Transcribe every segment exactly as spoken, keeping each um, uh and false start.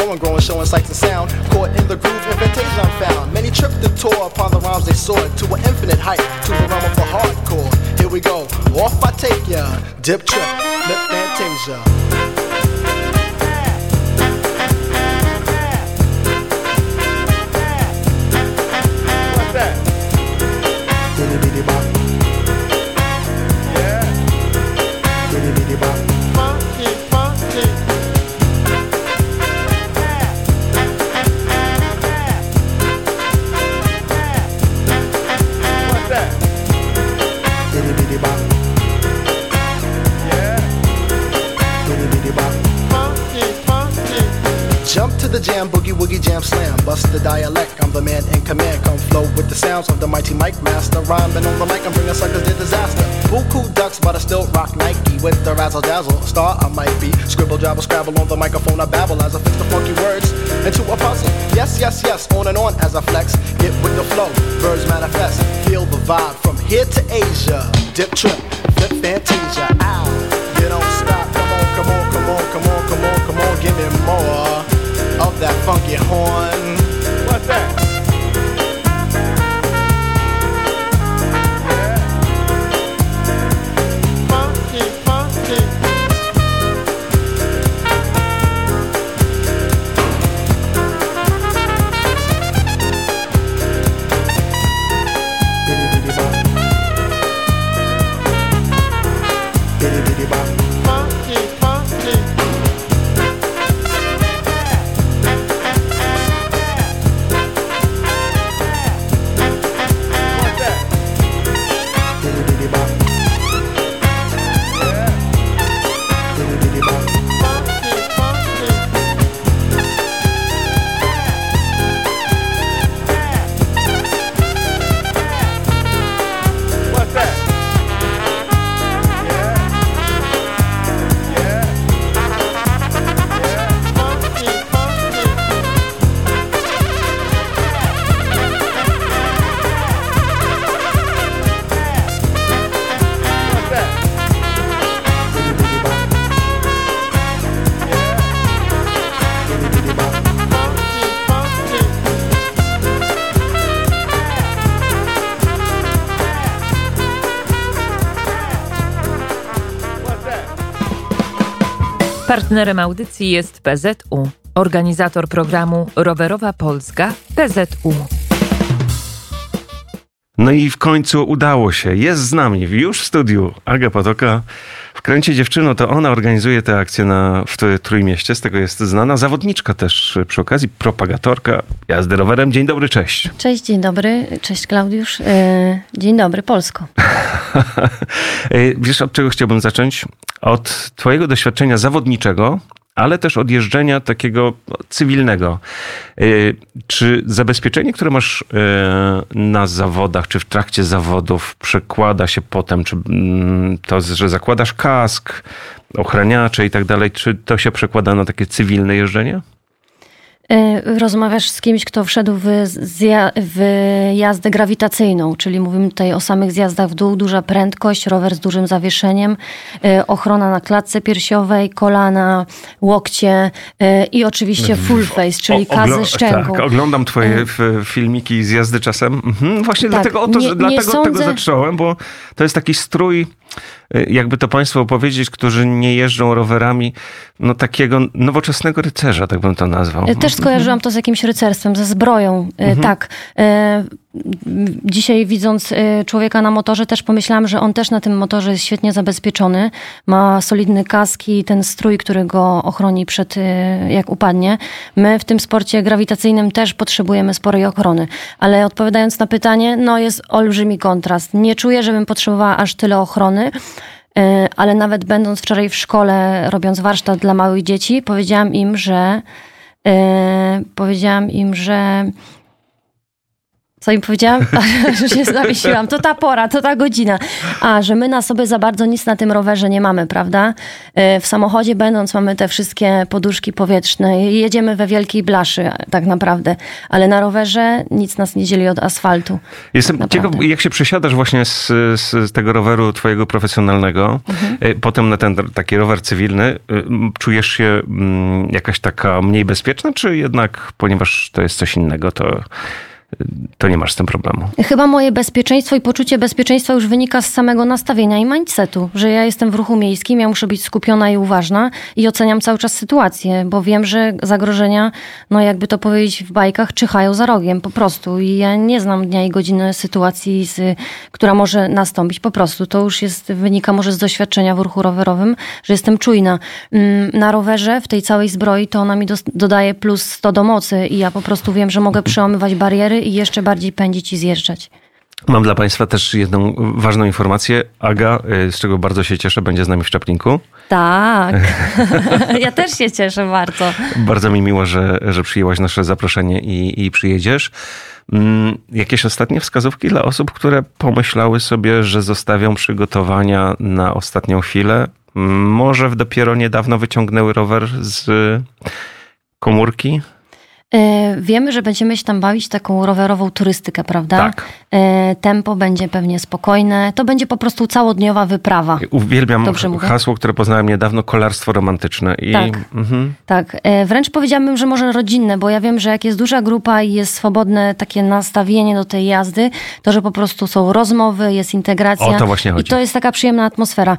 going, growing, showing sights and sound. Caught in the groove, in Fantasia I'm found. Many tripped and tore upon the rhymes they soared to an infinite height, to the realm of the hardcore. Here we go, off I take ya, dip trip, lip Fantasia. Jump to the jam, boogie woogie jam slam. Bust the dialect, I'm the man in command. Come flow with the sounds of the mighty Mike Master. Rhyming on the mic, I'm bringing suckers to disaster. Buku ducks, but I still rock Nike with the razzle dazzle. Star I might be. Scribble, jabble, scrabble on the microphone. I babble as I fix the funky words into a puzzle. Yes, yes, yes, on and on as I flex. Get with the flow, birds manifest. Feel the vibe from here to Asia. Dip trip, flip Fantasia. Ow, you don't stop. Come on, come on, come on, come on, come on, come on, give me more of that funky horn. What's that? Yeah. Funky, funky. Bitty bitty bop. Bitty bitty bop. Funky, funky. Partnerem audycji jest P Z U, organizator programu Rowerowa Polska P Z U. No i w końcu udało się. Jest z nami już w studiu Aga Potoka. Wkręcie dziewczyno, to ona organizuje tę akcję na, w Trójmieście, z tego jest znana. Zawodniczka też przy okazji, propagatorka jazdy rowerem. Dzień dobry, cześć. Cześć, dzień dobry. Cześć Klaudiusz. Dzień dobry, Polsko. Wiesz, od czego chciałbym zacząć? Od twojego doświadczenia zawodniczego, ale też od jeżdżenia takiego cywilnego. Czy zabezpieczenie, które masz na zawodach, czy w trakcie zawodów przekłada się potem, czy to, że zakładasz kask, ochraniacze i tak dalej, czy to się przekłada na takie cywilne jeżdżenie? Rozmawiasz z kimś, kto wszedł w, zja- w jazdę grawitacyjną, czyli mówimy tutaj o samych zjazdach w dół, duża prędkość, rower z dużym zawieszeniem, ochrona na klatce piersiowej, kolana, łokcie i oczywiście full face, czyli o, kas oglo- ze szczęką. Tak, oglądam twoje y- filmiki z jazdy czasem. Mhm, właśnie tak, dlatego, o to, nie, że, dlatego sądzę... tego zacząłem, bo to jest taki strój, jakby to państwo opowiedzieć, którzy nie jeżdżą rowerami, no takiego nowoczesnego rycerza, tak bym to nazwał. Też skojarzyłam to z jakimś rycerstwem, ze zbroją. Mhm. Tak. Dzisiaj widząc człowieka na motorze też pomyślałam, że on też na tym motorze jest świetnie zabezpieczony. Ma solidny kask i ten strój, który go ochroni przed jak upadnie. My w tym sporcie grawitacyjnym też potrzebujemy sporej ochrony. Ale odpowiadając na pytanie, no jest olbrzymi kontrast. Nie czuję, żebym potrzebowała aż tyle ochrony. Ale nawet będąc wczoraj w szkole, robiąc warsztat dla małych dzieci, powiedziałam im, że yy, powiedziałam im, że Co im powiedziałam? Że się zawiesiłam. To ta pora, to ta godzina. A, że my na sobie za bardzo nic na tym rowerze nie mamy, prawda? W samochodzie będąc mamy te wszystkie poduszki powietrzne. Jedziemy we wielkiej blaszy tak naprawdę. Ale na rowerze nic nas nie dzieli od asfaltu. Jestem tak ciekaw, jak się przesiadasz właśnie z, z tego roweru twojego profesjonalnego, mhm. potem na ten taki rower cywilny, czujesz się jakaś taka mniej bezpieczna, czy jednak, ponieważ to jest coś innego, to... to nie masz z tym problemu. Chyba moje bezpieczeństwo i poczucie bezpieczeństwa już wynika z samego nastawienia i mindsetu, że ja jestem w ruchu miejskim, ja muszę być skupiona i uważna i oceniam cały czas sytuację, bo wiem, że zagrożenia, no jakby to powiedzieć w bajkach, czyhają za rogiem po prostu i ja nie znam dnia i godziny sytuacji, z, która może nastąpić po prostu. To już jest, wynika może z doświadczenia w ruchu rowerowym, że jestem czujna. Na rowerze, w tej całej zbroi, to ona mi do, dodaje plus sto do mocy i ja po prostu wiem, że mogę przełamywać bariery i jeszcze bardziej pędzić i zjeżdżać. Mam dla Państwa też jedną ważną informację. Aga, z czego bardzo się cieszę, będzie z nami w Czaplinku. Tak. Ja też się cieszę bardzo. Bardzo mi miło, że, że przyjęłaś nasze zaproszenie i, i przyjedziesz. Jakieś ostatnie wskazówki dla osób, które pomyślały sobie, że zostawią przygotowania na ostatnią chwilę? Może dopiero niedawno wyciągnęły rower z komórki? Wiemy, że będziemy się tam bawić taką rowerową turystykę, prawda? Tak. Tempo będzie pewnie spokojne. To będzie po prostu całodniowa wyprawa. Uwielbiam Dobrze hasło, mówię? które poznałem niedawno, kolarstwo romantyczne. I... Tak, mhm. tak. Wręcz powiedziałabym, że może rodzinne, bo ja wiem, że jak jest duża grupa i jest swobodne takie nastawienie do tej jazdy, to że po prostu są rozmowy, jest integracja. O to właśnie chodzi. I to jest taka przyjemna atmosfera.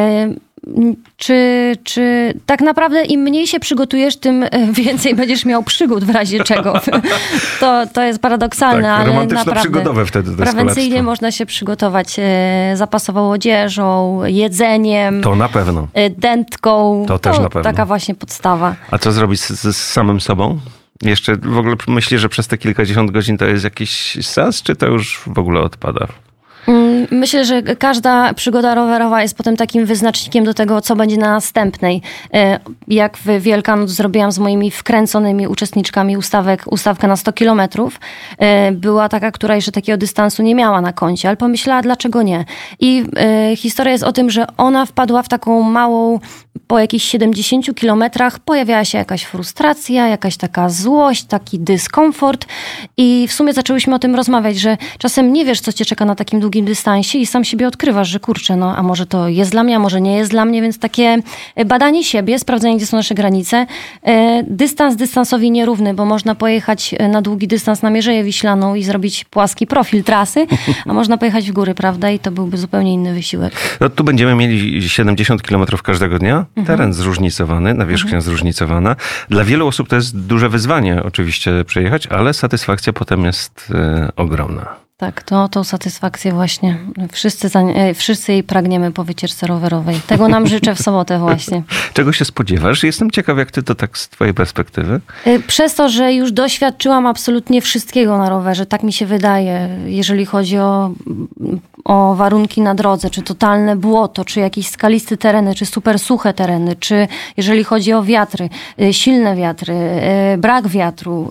Czy, czy tak naprawdę im mniej się przygotujesz, tym więcej będziesz miał przygód w razie czego. To, to jest paradoksalne, tak, ale romantyczno naprawdę przygodowe wtedy to prewencyjnie jest można się przygotować zapasową odzieżą, jedzeniem. To na pewno. Dętką. To, to też na pewno. Taka właśnie podstawa. A co zrobić z, z samym sobą? Jeszcze w ogóle myślisz, że przez te kilkadziesiąt godzin to jest jakiś sens, czy to już w ogóle odpada? Myślę, że każda przygoda rowerowa jest potem takim wyznacznikiem do tego, co będzie na następnej. Jak w Wielkanoc zrobiłam z moimi wkręconymi uczestniczkami ustawek, ustawkę na sto kilometrów. Była taka, która jeszcze takiego dystansu nie miała na koncie, ale pomyślała, dlaczego nie. I historia jest o tym, że ona wpadła w taką małą, po jakichś siedemdziesięciu kilometrach pojawiała się jakaś frustracja, jakaś taka złość, taki dyskomfort i w sumie zaczęłyśmy o tym rozmawiać, że czasem nie wiesz, co cię czeka na takim długim dystansie i sam siebie odkrywasz, że kurczę, no a może to jest dla mnie, a może nie jest dla mnie, więc takie badanie siebie, sprawdzenie, gdzie są nasze granice. Dystans dystansowi nierówny, bo można pojechać na długi dystans na Mierzeję Wiślaną i zrobić płaski profil trasy, a można pojechać w góry, prawda? I to byłby zupełnie inny wysiłek. No tu będziemy mieli siedemdziesiąt kilometrów każdego dnia. Mhm. Teren zróżnicowany, nawierzchnia mhm. zróżnicowana. Dla wielu osób to jest duże wyzwanie oczywiście przejechać, ale satysfakcja potem jest y, ogromna. Tak, to tą satysfakcję właśnie. Wszyscy, za, wszyscy jej pragniemy po wycieczce rowerowej. Tego nam życzę w sobotę właśnie. Czego się spodziewasz? Jestem ciekaw, jak ty to tak z twojej perspektywy. Przez to, że już doświadczyłam absolutnie wszystkiego na rowerze, tak mi się wydaje, jeżeli chodzi o, o warunki na drodze, czy totalne błoto, czy jakieś skaliste tereny, czy super suche tereny, czy jeżeli chodzi o wiatry, silne wiatry, brak wiatru,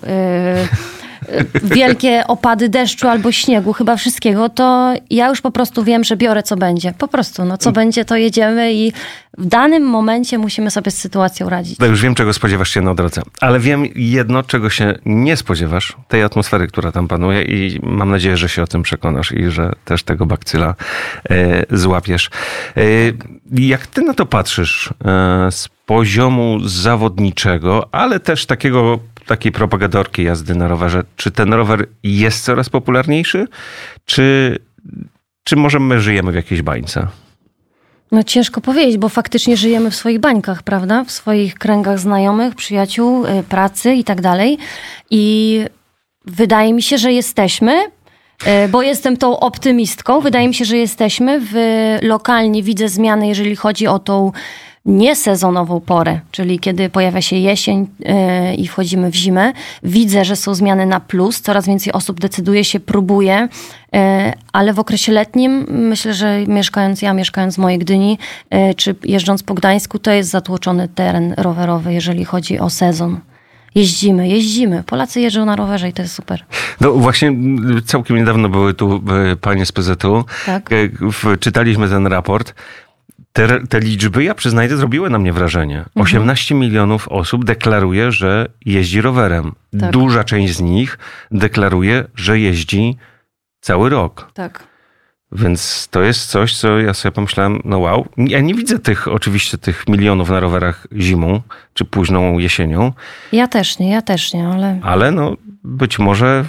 wielkie opady deszczu albo śniegu, chyba wszystkiego, to ja już po prostu wiem, że biorę co będzie. Po prostu, no co będzie, to jedziemy i w danym momencie musimy sobie z sytuacją radzić. No już wiem, czego spodziewasz się na drodze, ale wiem jedno, czego się nie spodziewasz, tej atmosfery, która tam panuje i mam nadzieję, że się o tym przekonasz i że też tego bakcyla e, złapiesz. E, jak ty na to patrzysz e, z poziomu zawodniczego, ale też takiego takiej propagadorki jazdy na rowerze. Czy ten rower jest coraz popularniejszy? Czy, czy może my żyjemy w jakiejś bańce? No ciężko powiedzieć, bo faktycznie żyjemy w swoich bańkach, prawda? W swoich kręgach znajomych, przyjaciół, pracy i tak dalej. I wydaje mi się, że jesteśmy, bo jestem tą optymistką. Wydaje mi się, że jesteśmy. W, lokalnie widzę zmiany, jeżeli chodzi o tą niesezonową porę, czyli kiedy pojawia się jesień yy, i wchodzimy w zimę. Widzę, że są zmiany na plus. Coraz więcej osób decyduje się, próbuje, yy, ale w okresie letnim myślę, że mieszkając ja, mieszkając w mojej Gdyni, yy, czy jeżdżąc po Gdańsku, to jest zatłoczony teren rowerowy, jeżeli chodzi o sezon. Jeździmy, jeździmy. Polacy jeżdżą na rowerze i to jest super. No właśnie całkiem niedawno były tu panie z P Z U. Tak. Czytaliśmy ten raport. Te, te liczby, ja przyznaję, zrobiły na mnie wrażenie. Mhm. osiemnaście milionów osób deklaruje, że jeździ rowerem. Tak. Duża część z nich deklaruje, że jeździ cały rok. Tak. Więc to jest coś, co ja sobie pomyślałem, no wow. Ja nie widzę tych, oczywiście tych milionów na rowerach zimą, czy późną jesienią. Ja też nie, ja też nie, ale... Ale no być może...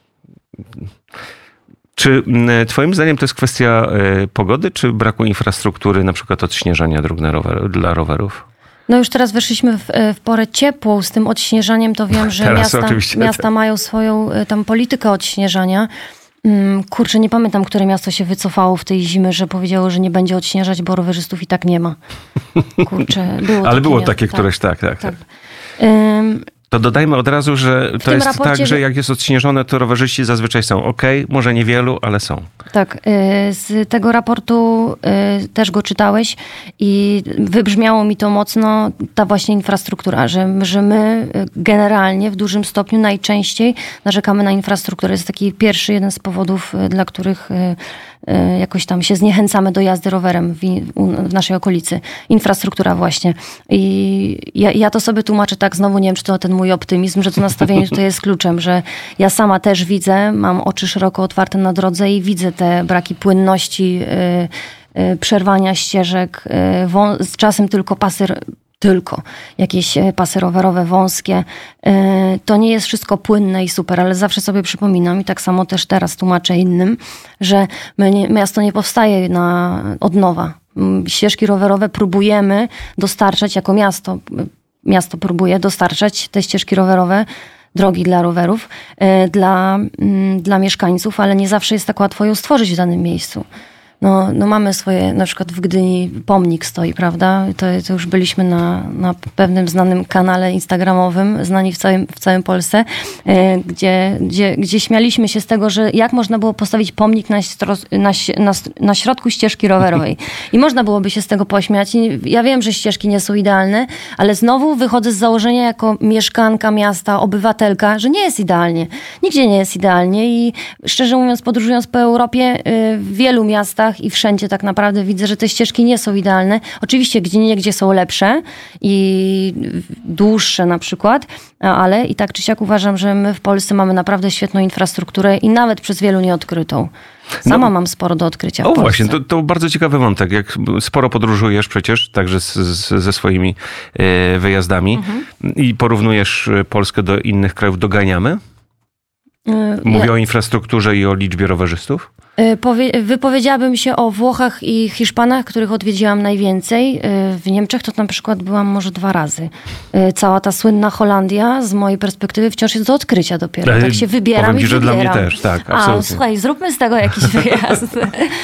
Czy twoim zdaniem to jest kwestia pogody, czy braku infrastruktury, na przykład odśnieżania dróg na rower, dla rowerów? No już teraz weszliśmy w, w porę ciepłą. Z tym odśnieżaniem to wiem, że Teraz miasta, oczywiście miasta tak. mają swoją tam politykę odśnieżania. Kurczę, nie pamiętam, które miasto się wycofało w tej zimy, że powiedziało, że nie będzie odśnieżać, bo rowerzystów i tak nie ma. Kurczę, było Ale takie było miasto, takie tak, któreś, tak, tak. tak. tak. Um, To dodajmy od razu, że to jest raporcie... tak, że jak jest odśnieżone, to rowerzyści zazwyczaj są okej, okay, może niewielu, ale są. Tak, z tego raportu też go czytałeś i wybrzmiało mi to mocno ta właśnie infrastruktura, że, że my generalnie w dużym stopniu najczęściej narzekamy na infrastrukturę. Jest taki pierwszy jeden z powodów, dla których jakoś tam się zniechęcamy do jazdy rowerem w, w naszej okolicy. Infrastruktura właśnie. I ja, ja to sobie tłumaczę tak, znowu nie wiem, czy to ten mój optymizm, że to nastawienie tutaj jest kluczem, że ja sama też widzę, mam oczy szeroko otwarte na drodze i widzę te braki płynności, yy, yy, przerwania ścieżek, yy, wą- z czasem tylko pasy, tylko jakieś pasy rowerowe wąskie. Yy, to nie jest wszystko płynne i super, ale zawsze sobie przypominam i tak samo też teraz tłumaczę innym, że my nie, miasto nie powstaje na, od nowa. Ścieżki rowerowe próbujemy dostarczać jako miasto. Miasto próbuje dostarczać te ścieżki rowerowe, drogi dla rowerów, dla, dla mieszkańców, ale nie zawsze jest tak łatwo ją stworzyć w danym miejscu. No, no mamy swoje, na przykład w Gdyni pomnik stoi, prawda? To, to już byliśmy na, na pewnym znanym kanale instagramowym, znani w całym, w całym Polsce, gdzie, gdzie, gdzie śmialiśmy się z tego, że jak można było postawić pomnik na, na, na, na środku ścieżki rowerowej. I można byłoby się z tego pośmiać. I ja wiem, że ścieżki nie są idealne, ale znowu wychodzę z założenia jako mieszkanka miasta, obywatelka, że nie jest idealnie. Nigdzie nie jest idealnie i szczerze mówiąc, podróżując po Europie, w wielu miastach i wszędzie tak naprawdę widzę, że te ścieżki nie są idealne. Oczywiście gdzie niegdzie są lepsze i dłuższe na przykład, ale i tak czy siak uważam, że my w Polsce mamy naprawdę świetną infrastrukturę i nawet przez wielu nieodkrytą. Sama no, mam sporo do odkrycia w O Polsce. właśnie, to, to bardzo ciekawy wątek. Jak sporo podróżujesz przecież, także z, z, ze swoimi e, wyjazdami mhm. i porównujesz Polskę do innych krajów, doganiamy? Mówię ja... o infrastrukturze i o liczbie rowerzystów? Wypowiedziałabym się o Włochach i Hiszpanach, których odwiedziłam najwięcej. W Niemczech to na przykład byłam może dwa razy. Cała ta słynna Holandia z mojej perspektywy wciąż jest do odkrycia dopiero. Tak się wybieram Powiem ci, i że wybieram. dla mnie też, tak, absolutnie. A, słuchaj, zróbmy z tego jakiś wyjazd.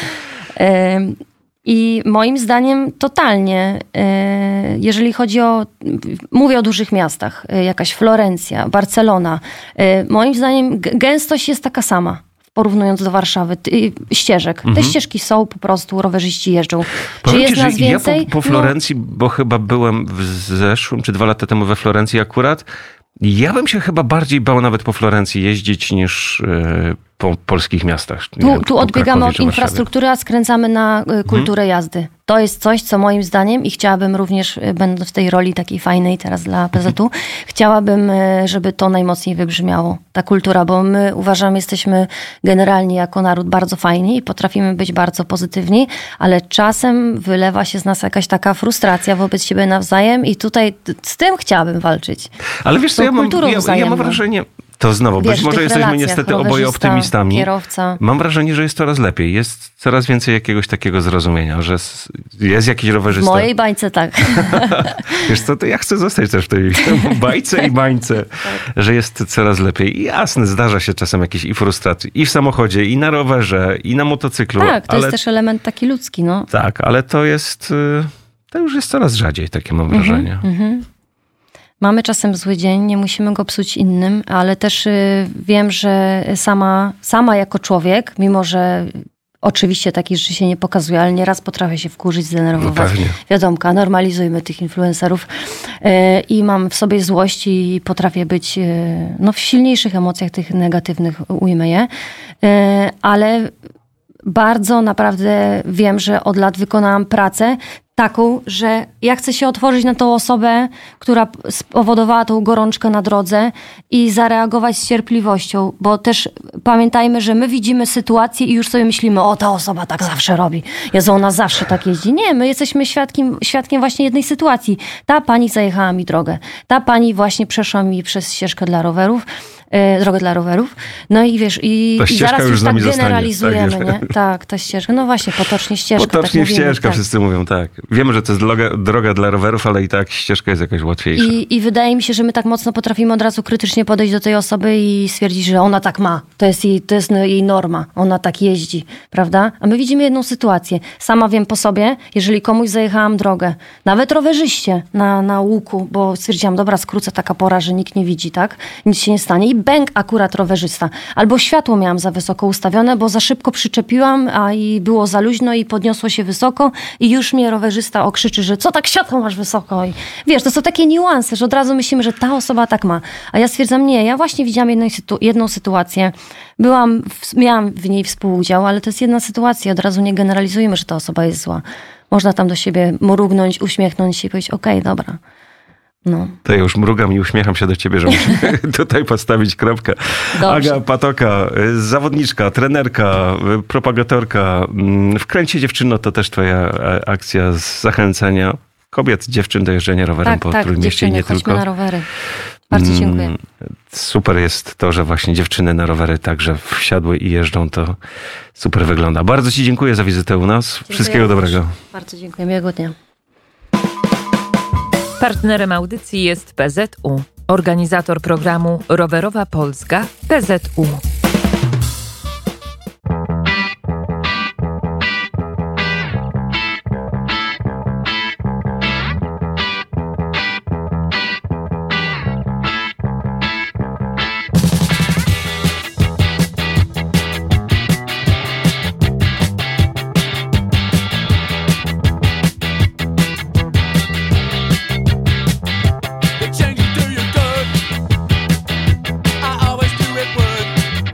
I moim zdaniem totalnie, jeżeli chodzi o, mówię o dużych miastach, jakaś Florencja, Barcelona, moim zdaniem gęstość jest taka sama. Porównując do Warszawy, ścieżek. Te mhm. ścieżki są, po prostu rowerzyści jeżdżą. Powiem czy jest ci, nas więcej? Ja po, po Florencji, no... bo chyba byłem w zeszłym, czy dwa lata temu we Florencji akurat, ja bym się chyba bardziej bał nawet po Florencji jeździć niż yy, po polskich miastach. Tu, wiem, tu odbiegamy od infrastruktury, a skręcamy na kulturę hmm. jazdy. To jest coś, co moim zdaniem i chciałabym również, będąc w tej roli takiej fajnej teraz dla P Z U, chciałabym, żeby to najmocniej wybrzmiało. Ta kultura, bo my uważam, jesteśmy generalnie jako naród bardzo fajni i potrafimy być bardzo pozytywni, ale czasem wylewa się z nas jakaś taka frustracja wobec siebie nawzajem i tutaj z tym chciałabym walczyć. Ale wiesz co, ja mam, ja, ja mam wrażenie... To znowu, Wiesz, być może jesteśmy niestety oboje optymistami. Kierowca. Mam wrażenie, że jest coraz lepiej. Jest coraz więcej jakiegoś takiego zrozumienia, że jest jakiś rowerzysta. W mojej bańce tak. Wiesz co, to ja chcę zostać też w tej bajce i bańce, tak. Że jest coraz lepiej. I jasne, zdarza się czasem jakieś i frustracje. I w samochodzie, i na rowerze, i na motocyklu. Tak, to ale... jest też element taki ludzki, no. Tak, ale to jest, to już jest coraz rzadziej, takie mam wrażenie. Mm-hmm, mm-hmm. Mamy czasem zły dzień, nie musimy go psuć innym, ale też y, wiem, że sama, sama jako człowiek, mimo że Oczywiście takich rzeczy się nie pokazuje, ale nieraz potrafię się wkurzyć, zdenerwować. No Wiadomka, normalizujmy tych influencerów. Yy, I mam w sobie złość i potrafię być yy, no, w silniejszych emocjach, tych negatywnych ujmę je. Yy, ale bardzo naprawdę wiem, że od lat wykonałam pracę taką, że ja chcę się otworzyć na tą osobę, która spowodowała tą gorączkę na drodze i zareagować z cierpliwością, bo też pamiętajmy, że my widzimy sytuację i już sobie myślimy, o, ta osoba tak zawsze robi. Jezu, ona zawsze tak jeździ. Nie, my jesteśmy świadkiem, świadkiem właśnie jednej sytuacji. Ta pani zajechała mi drogę. Ta pani właśnie przeszła mi przez ścieżkę dla rowerów. Drogę dla rowerów. No i wiesz, i, i zaraz już, już tak generalizujemy, zostanie, tak, nie? Tak, ta ścieżka. No właśnie, potocznie ścieżka. Potocznie tak ścieżka, mówimy, tak. Wszyscy mówią tak. Wiemy, że to jest droga, droga dla rowerów, ale i tak ścieżka jest jakaś łatwiejsza. I, I wydaje mi się, że my tak mocno potrafimy od razu krytycznie podejść do tej osoby i stwierdzić, że ona tak ma. To jest jej, to jest jej norma. Ona tak jeździ, prawda? A my widzimy jedną sytuację. Sama wiem po sobie, jeżeli komuś zajechałam drogę, nawet rowerzyście na, na łuku, bo stwierdziłam, dobra, skrócę, taka pora, że nikt nie widzi, tak? Nic się nie stanie. I bęk akurat rowerzysta. Albo światło miałam za wysoko ustawione, bo za szybko przyczepiłam, a i było za luźno i podniosło się wysoko i już mnie rowerzysta okrzyczy, że co tak światło masz wysoko? I wiesz, to są takie niuanse, że od razu myślimy, że ta osoba tak ma. A ja stwierdzam, nie, ja właśnie widziałam jedną, sytu- jedną sytuację. Byłam, w, miałam w niej współudział, ale to jest jedna sytuacja. Od razu nie generalizujemy, że ta osoba jest zła. Można tam do siebie mrugnąć, uśmiechnąć się i powiedzieć, okej, okay, dobra. No. To ja już mrugam i uśmiecham się do ciebie, że musimy tutaj postawić kropkę. Dobrze. Aga Patoka, zawodniczka, trenerka, propagatorka. Wkręcie dziewczyno to też twoja akcja z zachęcenia kobiet, dziewczyn do jeżdżenia rowerem tak, po tak, Trójmieście i nie chodźmy tylko. na rowery. Bardzo dziękuję. Super jest to, że właśnie dziewczyny na rowery także wsiadły i jeżdżą. To super wygląda. Bardzo ci dziękuję za wizytę u nas. Dziękuję Wszystkiego również. dobrego. Bardzo dziękuję. Miłego dnia. Partnerem audycji jest P Z U, organizator programu Rowerowa Polska P Z U. Change it do you good. I always do it would.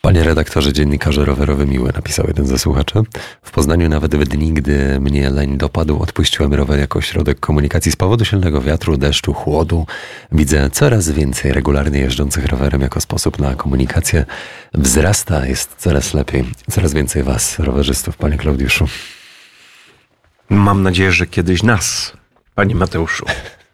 Panie redaktorze, dziennikarze rowerowy miły, napisał jeden ze słuchaczy. W Poznaniu nawet w dni, gdy mnie leń dopadł, odpuściłem rower jako środek komunikacji. Z powodu silnego wiatru, deszczu, chłodu widzę coraz więcej regularnie jeżdżących rowerem jako sposób na komunikację. Wzrasta, jest coraz lepiej. Coraz więcej was, rowerzystów, panie Klaudiuszu. Mam nadzieję, że kiedyś nas, panie Mateuszu.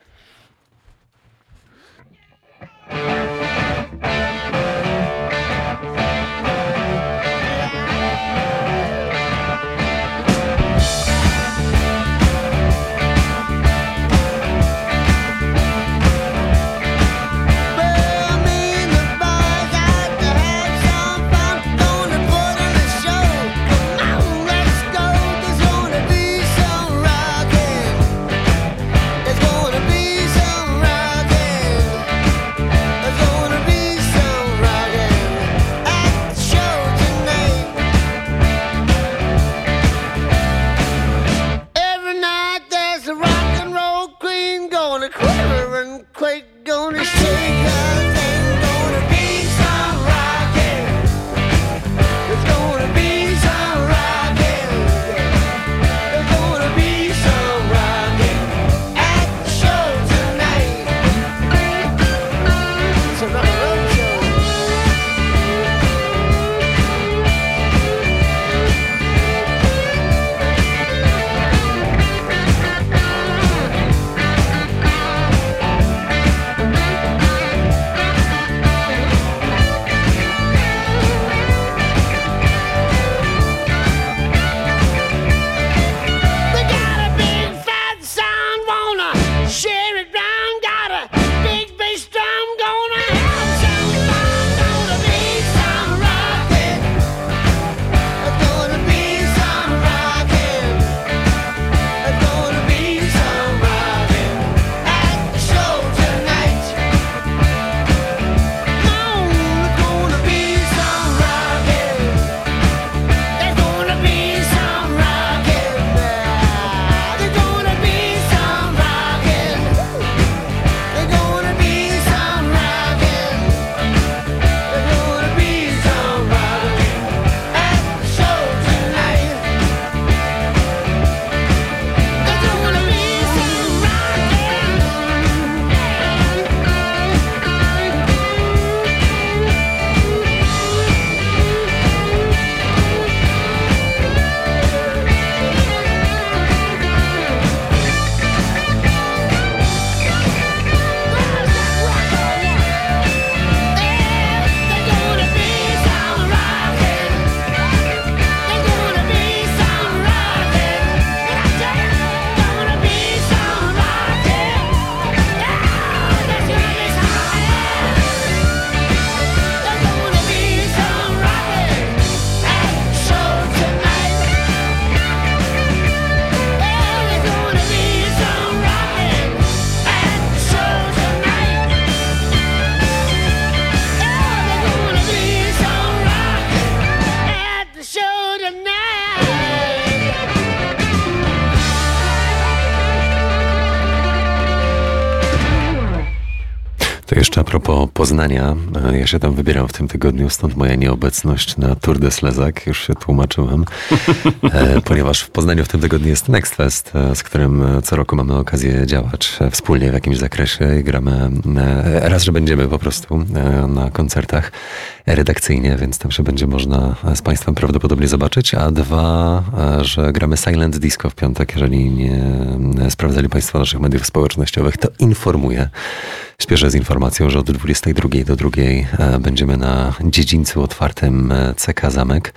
Jeszcze a propos Poznania, ja się tam wybieram w tym tygodniu, stąd moja nieobecność na Tour de Slezak, już się tłumaczyłem, ponieważ w Poznaniu w tym tygodniu jest Next Fest, z którym co roku mamy okazję działać wspólnie w jakimś zakresie i gramy, raz, że będziemy po prostu na koncertach redakcyjnie, więc tam się będzie można z Państwem prawdopodobnie zobaczyć, a dwa, że gramy Silent Disco w piątek. Jeżeli nie sprawdzali Państwo naszych mediów społecznościowych, to informuję. Śpieszę z informacją, że od dwudziestej drugiej do drugiej będziemy na dziedzińcu otwartym C K Zamek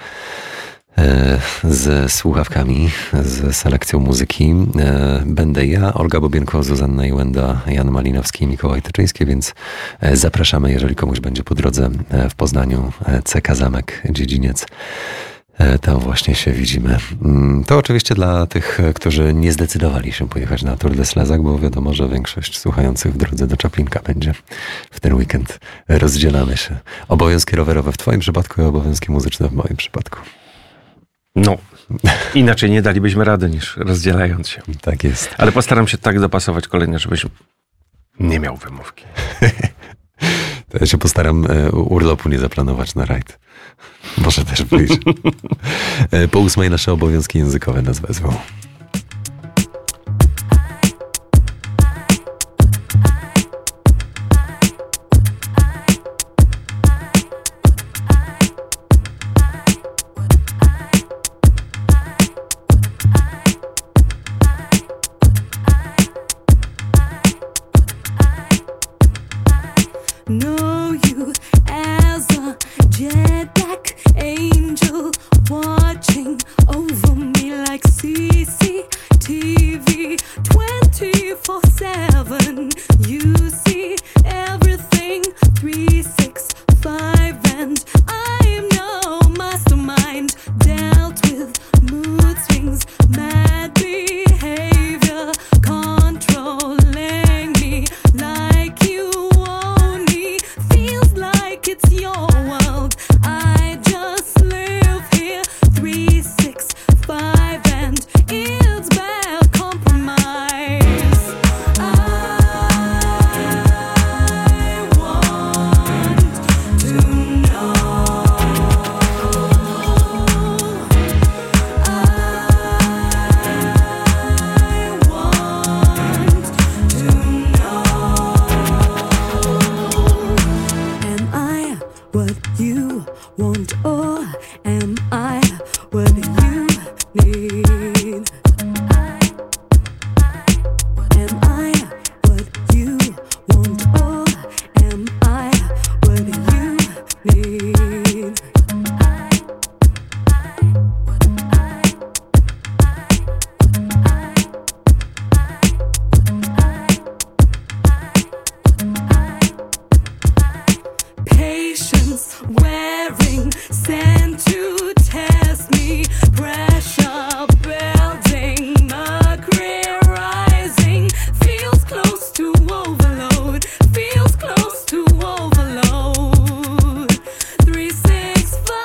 z słuchawkami, z selekcją muzyki. Będę ja, Olga Bobienko, Zuzanna Iłenda, Jan Malinowski i Mikołaj Tyczyński, więc zapraszamy, jeżeli komuś będzie po drodze w Poznaniu. C K Zamek, dziedziniec. Tam właśnie się widzimy. To oczywiście dla tych, którzy nie zdecydowali się pojechać na Tour de Slezak, bo wiadomo, że większość słuchających w drodze do Czaplinka będzie w ten weekend. Rozdzielamy się. Obowiązki rowerowe w Twoim przypadku i obowiązki muzyczne w moim przypadku. No, inaczej nie dalibyśmy rady niż rozdzielając się. Tak jest. Ale postaram się tak dopasować kolejne, żebyś nie miał wymówki. To ja się postaram urlopu nie zaplanować na rajd. Może też wyjść. Po ósmej nasze obowiązki językowe nas wezmą. Know you as a jet black angel watching over me like C C T V twenty-four seven. You see everything three sixty-five, and I'm no mastermind. Dealt with mood swings, mad behavior, controlling me like you own me. Feels like it's your world. I just live here three sixty-five, and it's bad compromise. I want to know. I want to know. Am I what you want, or am I what you need? Am I what you want, or am I what you need? Patience wearing, sent to test me. Pressure building, mercury rising. Feels close to overload. Feels close to overload. three sixty-five.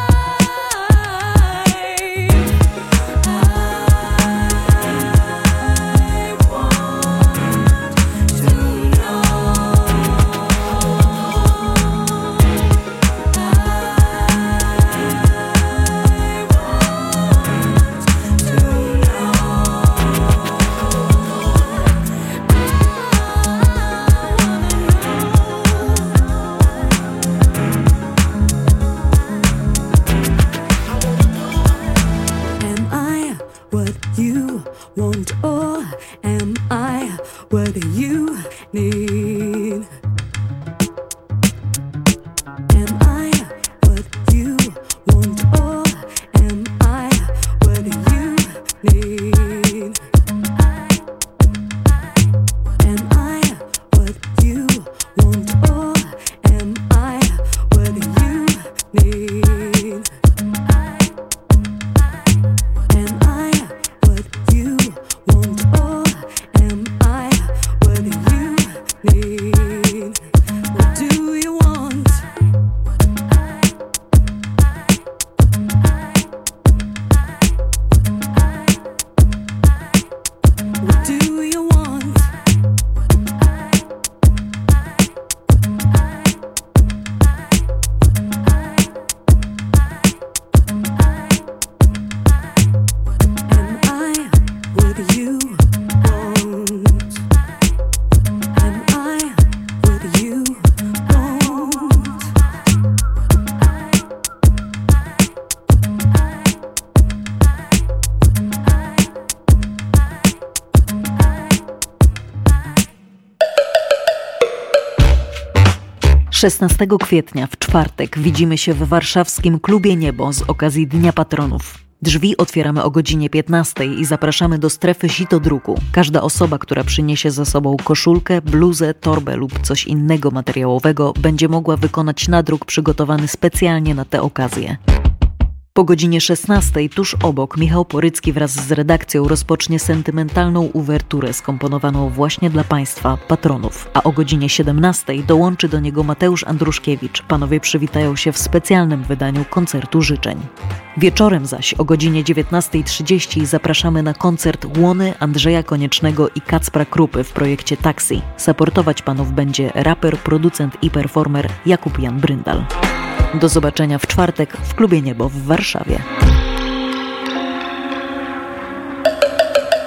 I want to know. Am I what you want, or am I what you need? Am I what you want, or am I what you need? Am I what you want, or am I what you need? Am I what you want, or am I what you need? What do you want? What do you want? Am I what you want? Am I what you want? szesnastego kwietnia w czwartek widzimy się w warszawskim Klubie Niebo z okazji Dnia Patronów. Drzwi otwieramy o godzinie piętnastej i zapraszamy do strefy sitodruku. Każda osoba, która przyniesie ze sobą koszulkę, bluzę, torbę lub coś innego materiałowego, będzie mogła wykonać nadruk przygotowany specjalnie na tę okazję. Po godzinie szesnastej tuż obok Michał Porycki wraz z redakcją rozpocznie sentymentalną uwerturę skomponowaną właśnie dla Państwa, patronów. A o godzinie siedemnastej dołączy do niego Mateusz Andruszkiewicz. Panowie przywitają się w specjalnym wydaniu koncertu życzeń. Wieczorem zaś o godzinie dziewiętnastej trzydzieści zapraszamy na koncert Łony Andrzeja Koniecznego i Kacpra Krupy w projekcie Taxi. Supportować panów będzie raper, producent i performer Jakub Jan Bryndal. Do zobaczenia w czwartek w Klubie Niebo w Warszawie.